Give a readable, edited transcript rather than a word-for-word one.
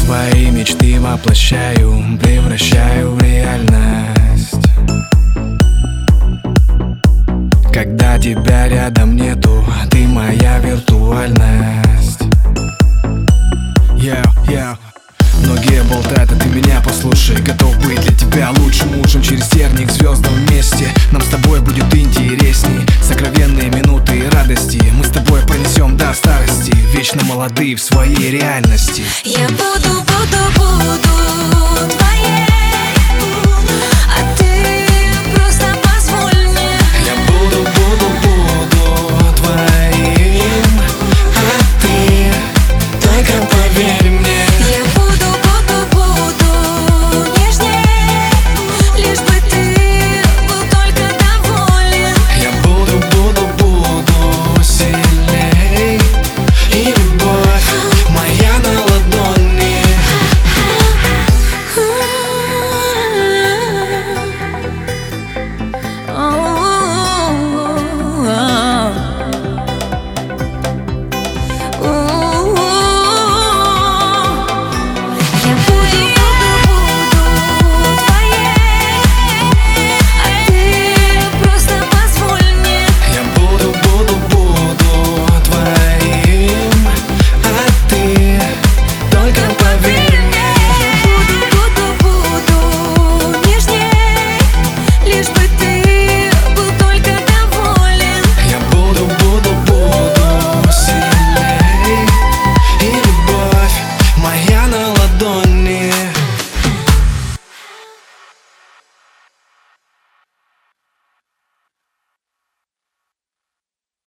Свои мечты воплощаю, превращаю в реальность. Когда тебя рядом нету, ты моя виртуальность. Многие болтают, а ты меня послушай. Готов быть для тебя лучшим мужем через терник к звездам вместе. Нам с тобой будет интересней. Сокровенные минуты и радости мы с тобой пронесем до старости, вечно молодые в своей реальности. Я буду твоей, а ты просто позволь мне. Я буду твоим, а ты только поверь мне.